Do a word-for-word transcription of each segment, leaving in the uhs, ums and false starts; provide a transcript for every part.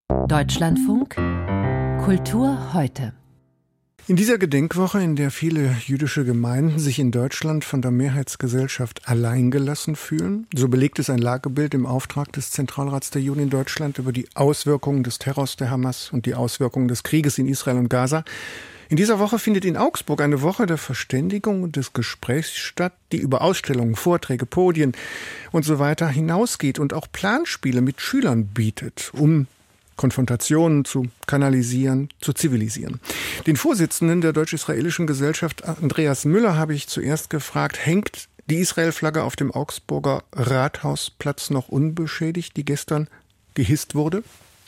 Deutschlandfunk Kultur heute. In dieser Gedenkwoche, in der viele jüdische Gemeinden sich in Deutschland von der Mehrheitsgesellschaft alleingelassen fühlen, so belegt es ein Lagebild im Auftrag des Zentralrats der Juden in Deutschland über die Auswirkungen des Terrors der Hamas und die Auswirkungen des Krieges in Israel und Gaza. In dieser Woche findet in Augsburg eine Woche der Verständigung und des Gesprächs statt, die über Ausstellungen, Vorträge, Podien und so weiter hinausgeht und auch Planspiele mit Schülern bietet, um Konfrontationen zu kanalisieren, zu zivilisieren. Den Vorsitzenden der deutsch-israelischen Gesellschaft, Andreas Müller, habe ich zuerst gefragt, hängt die Israel-Flagge auf dem Augsburger Rathausplatz noch unbeschädigt, die gestern gehisst wurde?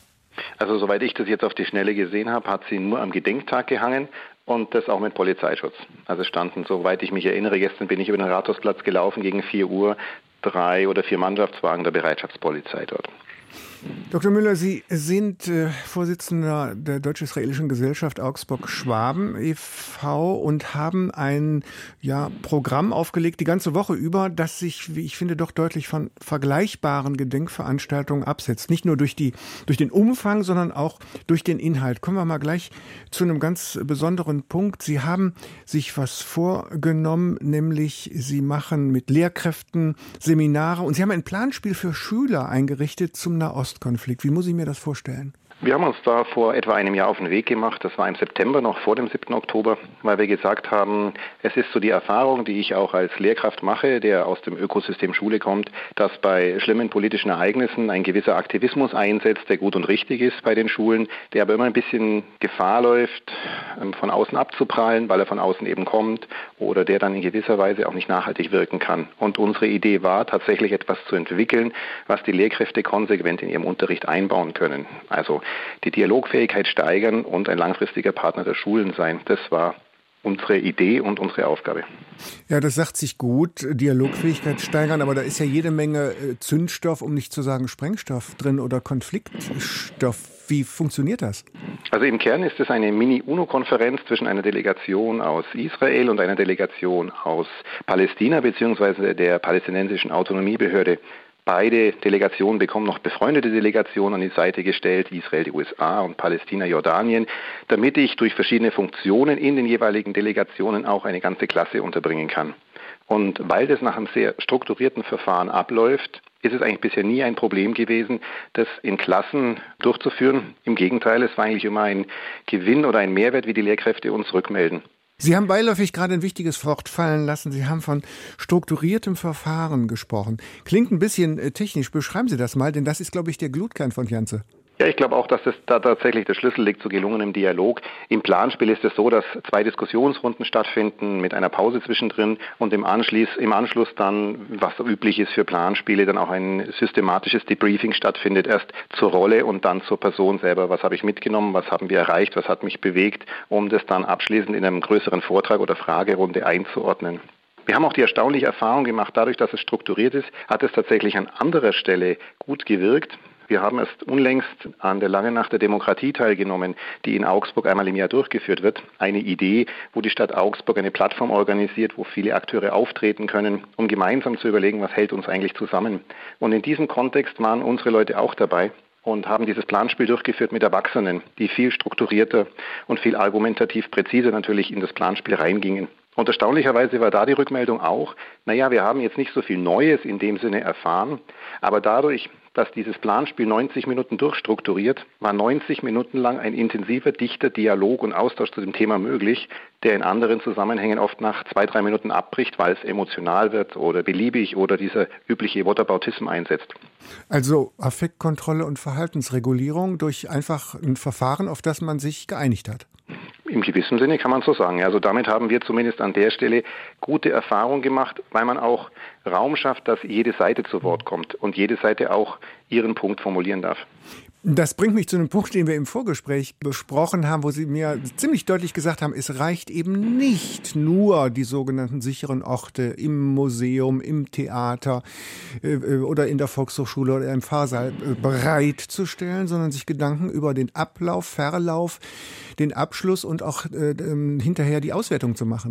Also soweit ich das jetzt auf die Schnelle gesehen habe, hat sie nur am Gedenktag gehangen und das auch mit Polizeischutz. Also standen, soweit ich mich erinnere, gestern bin ich über den Rathausplatz gelaufen, gegen vier Uhr drei oder vier Mannschaftswagen der Bereitschaftspolizei dort. Doktor Müller, Sie sind äh, Vorsitzender der Deutsch-Israelischen Gesellschaft Augsburg-Schwaben e V und haben ein ja, Programm aufgelegt, die ganze Woche über, das sich, wie ich finde, doch deutlich von vergleichbaren Gedenkveranstaltungen absetzt. Nicht nur durch, die, durch den Umfang, sondern auch durch den Inhalt. Kommen wir mal gleich zu einem ganz besonderen Punkt. Sie haben sich was vorgenommen, nämlich Sie machen mit Lehrkräften Seminare und Sie haben ein Planspiel für Schüler eingerichtet zum Nahost. Konflikt. Wie muss ich mir das vorstellen? Wir haben uns da vor etwa einem Jahr auf den Weg gemacht. Das war im September, noch vor dem siebten Oktober, weil wir gesagt haben, es ist so die Erfahrung, die ich auch als Lehrkraft mache, der aus dem Ökosystem Schule kommt, dass bei schlimmen politischen Ereignissen ein gewisser Aktivismus einsetzt, der gut und richtig ist bei den Schulen, der aber immer ein bisschen Gefahr läuft, von außen abzuprallen, weil er von außen eben kommt oder der dann in gewisser Weise auch nicht nachhaltig wirken kann. Und unsere Idee war, tatsächlich etwas zu entwickeln, was die Lehrkräfte konsequent in ihrem Unterricht einbauen können. Also die Dialogfähigkeit steigern und ein langfristiger Partner der Schulen sein. Das war unsere Idee und unsere Aufgabe. Ja, das sagt sich gut, Dialogfähigkeit steigern, aber da ist ja jede Menge Zündstoff, um nicht zu sagen Sprengstoff drin oder Konfliktstoff. Wie funktioniert das? Also im Kern ist es eine Mini-UNO-Konferenz zwischen einer Delegation aus Israel und einer Delegation aus Palästina bzw. der palästinensischen Autonomiebehörde. Beide Delegationen bekommen noch befreundete Delegationen an die Seite gestellt, Israel, die U S A und Palästina, Jordanien, damit ich durch verschiedene Funktionen in den jeweiligen Delegationen auch eine ganze Klasse unterbringen kann. Und weil das nach einem sehr strukturierten Verfahren abläuft, ist es eigentlich bisher nie ein Problem gewesen, das in Klassen durchzuführen. Im Gegenteil, es war eigentlich immer ein Gewinn oder ein Mehrwert, wie die Lehrkräfte uns rückmelden. Sie haben beiläufig gerade ein wichtiges Wort fallen lassen. Sie haben von strukturiertem Verfahren gesprochen. Klingt ein bisschen technisch. Beschreiben Sie das mal, denn das ist, glaube ich, der Glutkern von Janze. Ja, ich glaube auch, dass das da tatsächlich der Schlüssel liegt zu gelungenem Dialog. Im Planspiel ist es so, dass zwei Diskussionsrunden stattfinden mit einer Pause zwischendrin und im Anschluss, im Anschluss dann, was so üblich ist für Planspiele, dann auch ein systematisches Debriefing stattfindet. Erst zur Rolle und dann zur Person selber. Was habe ich mitgenommen, was haben wir erreicht, was hat mich bewegt, um das dann abschließend in einem größeren Vortrag oder Fragerunde einzuordnen. Wir haben auch die erstaunliche Erfahrung gemacht, dadurch, dass es strukturiert ist, hat es tatsächlich an anderer Stelle gut gewirkt. Wir haben erst unlängst an der Langen Nacht der Demokratie teilgenommen, die in Augsburg einmal im Jahr durchgeführt wird. Eine Idee, wo die Stadt Augsburg eine Plattform organisiert, wo viele Akteure auftreten können, um gemeinsam zu überlegen, was hält uns eigentlich zusammen. Und in diesem Kontext waren unsere Leute auch dabei und haben dieses Planspiel durchgeführt mit Erwachsenen, die viel strukturierter und viel argumentativ präziser natürlich in das Planspiel reingingen. Und erstaunlicherweise war da die Rückmeldung auch, naja, wir haben jetzt nicht so viel Neues in dem Sinne erfahren, aber dadurch, dass dieses Planspiel neunzig Minuten durchstrukturiert, war neunzig Minuten lang ein intensiver, dichter Dialog und Austausch zu dem Thema möglich, der in anderen Zusammenhängen oft nach zwei, drei Minuten abbricht, weil es emotional wird oder beliebig oder dieser übliche Whataboutism einsetzt. Also Affektkontrolle und Verhaltensregulierung durch einfach ein Verfahren, auf das man sich geeinigt hat. Im gewissen Sinne kann man so sagen. Also damit haben wir zumindest an der Stelle gute Erfahrungen gemacht, weil man auch Raum schafft, dass jede Seite zu Wort kommt und jede Seite auch ihren Punkt formulieren darf. Das bringt mich zu einem Punkt, den wir im Vorgespräch besprochen haben, wo Sie mir ziemlich deutlich gesagt haben, es reicht eben nicht nur die sogenannten sicheren Orte im Museum, im Theater äh, oder in der Volkshochschule oder im Pfarrsaal äh, bereitzustellen, sondern sich Gedanken über den Ablauf, Verlauf, den Abschluss und auch äh, hinterher die Auswertung zu machen, ne?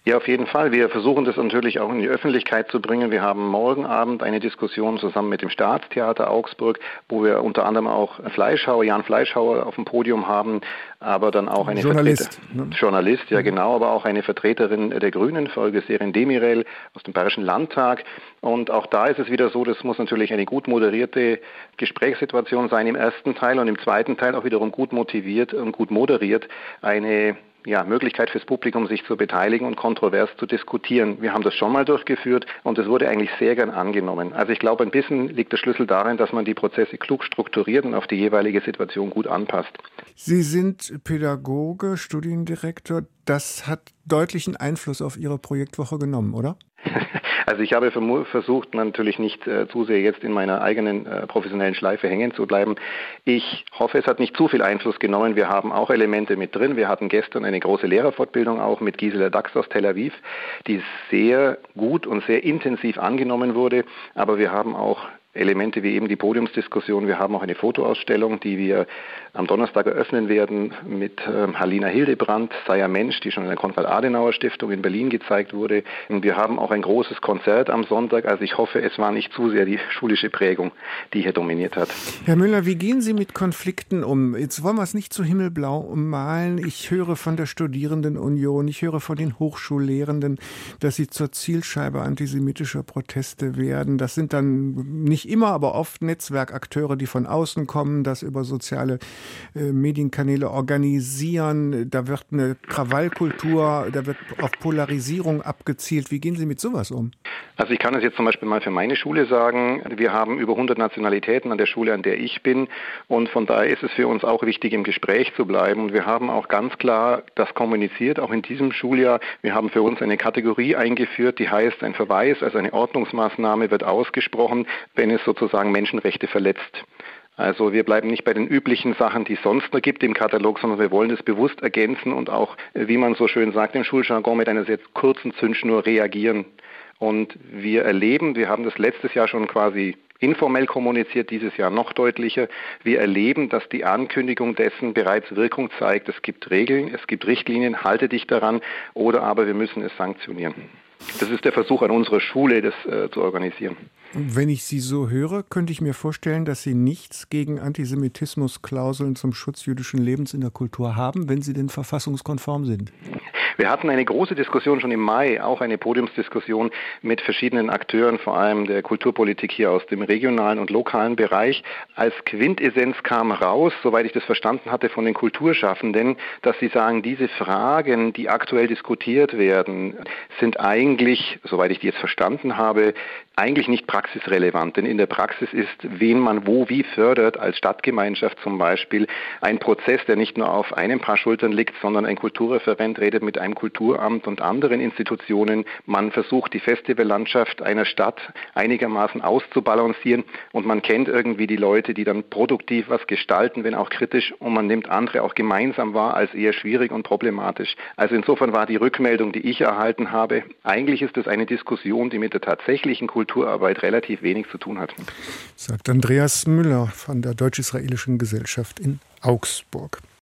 Ja, auf jeden Fall. Wir versuchen das natürlich auch in die Öffentlichkeit zu bringen. Wir haben morgen Abend eine Diskussion zusammen mit dem Staatstheater Augsburg, wo wir unter anderem auch Fleischhauer, Jan Fleischhauer auf dem Podium haben, aber dann auch eine Journalist. Vertreter, ne? Journalist, ja genau, aber auch eine Vertreterin der Grünen, Folge Serin Demirel aus dem Bayerischen Landtag. Und auch da ist es wieder so, das muss natürlich eine gut moderierte Gesprächssituation sein im ersten Teil und im zweiten Teil auch wiederum gut motiviert und gut moderiert eine ja, Möglichkeit fürs Publikum, sich zu beteiligen und kontrovers zu diskutieren. Wir haben das schon mal durchgeführt und es wurde eigentlich sehr gern angenommen. Also ich glaube, ein bisschen liegt der Schlüssel darin, dass man die Prozesse klug strukturiert und auf die jeweilige Situation gut anpasst. Sie sind Pädagoge, Studiendirektor. Das hat deutlichen Einfluss auf Ihre Projektwoche genommen, oder? Also ich habe versucht, natürlich nicht äh, zu sehr jetzt in meiner eigenen äh, professionellen Schleife hängen zu bleiben. Ich hoffe, es hat nicht zu viel Einfluss genommen. Wir haben auch Elemente mit drin. Wir hatten gestern eine große Lehrerfortbildung auch mit Gisela Dax aus Tel Aviv, die sehr gut und sehr intensiv angenommen wurde. Aber wir haben auch Elemente wie eben die Podiumsdiskussion. Wir haben auch eine Fotoausstellung, die wir am Donnerstag eröffnen werden mit ähm, Halina Hildebrandt, Sei ein Mensch, die schon in der Konrad-Adenauer-Stiftung in Berlin gezeigt wurde. Und wir haben auch ein großes Konzert am Sonntag. Also ich hoffe, es war nicht zu sehr die schulische Prägung, die hier dominiert hat. Herr Müller, wie gehen Sie mit Konflikten um? Jetzt wollen wir es nicht zu himmelblau ummalen. Ich höre von der Studierendenunion, ich höre von den Hochschullehrenden, dass sie zur Zielscheibe antisemitischer Proteste werden. Das sind dann nicht immer, aber oft Netzwerkakteure, die von außen kommen, das über soziale äh, Medienkanäle organisieren. Da wird eine Krawallkultur, da wird auf Polarisierung abgezielt. Wie gehen Sie mit sowas um? Also ich kann es jetzt zum Beispiel mal für meine Schule sagen. Wir haben über hundert Nationalitäten an der Schule, an der ich bin. Und von daher ist es für uns auch wichtig, im Gespräch zu bleiben. Und wir haben auch ganz klar das kommuniziert, auch in diesem Schuljahr. Wir haben für uns eine Kategorie eingeführt, die heißt, ein Verweis, also eine Ordnungsmaßnahme wird ausgesprochen, wenn es sozusagen Menschenrechte verletzt. Also wir bleiben nicht bei den üblichen Sachen, die es sonst noch gibt im Katalog, sondern wir wollen das bewusst ergänzen und auch, wie man so schön sagt im Schuljargon, mit einer sehr kurzen Zündschnur reagieren. Und wir erleben, wir haben das letztes Jahr schon quasi informell kommuniziert, dieses Jahr noch deutlicher. Wir erleben, dass die Ankündigung dessen bereits Wirkung zeigt. Es gibt Regeln, es gibt Richtlinien, halte dich daran, oder aber wir müssen es sanktionieren. Das ist der Versuch an unserer Schule, das äh, zu organisieren. Wenn ich Sie so höre, könnte ich mir vorstellen, dass Sie nichts gegen Antisemitismusklauseln zum Schutz jüdischen Lebens in der Kultur haben, wenn sie denn verfassungskonform sind. Wir hatten eine große Diskussion schon im Mai, auch eine Podiumsdiskussion mit verschiedenen Akteuren, vor allem der Kulturpolitik hier aus dem regionalen und lokalen Bereich. Als Quintessenz kam raus, soweit ich das verstanden hatte, von den Kulturschaffenden, dass sie sagen, diese Fragen, die aktuell diskutiert werden, sind eigentlich, soweit ich die jetzt verstanden habe, eigentlich nicht praxisrelevant, denn in der Praxis ist, wen man wo wie fördert, als Stadtgemeinschaft zum Beispiel, ein Prozess, der nicht nur auf einem Paar Schultern liegt, sondern ein Kulturreferent redet mit einem Kulturamt und anderen Institutionen. Man versucht, die Festivallandschaft einer Stadt einigermaßen auszubalancieren und man kennt irgendwie die Leute, die dann produktiv was gestalten, wenn auch kritisch, und man nimmt andere auch gemeinsam wahr als eher schwierig und problematisch. Also insofern war die Rückmeldung, die ich erhalten habe, eigentlich ist es eine Diskussion, die mit der tatsächlichen Kulturarbeit relativ wenig zu tun hat. Sagt Andreas Müller von der Deutsch-Israelischen Gesellschaft in Augsburg.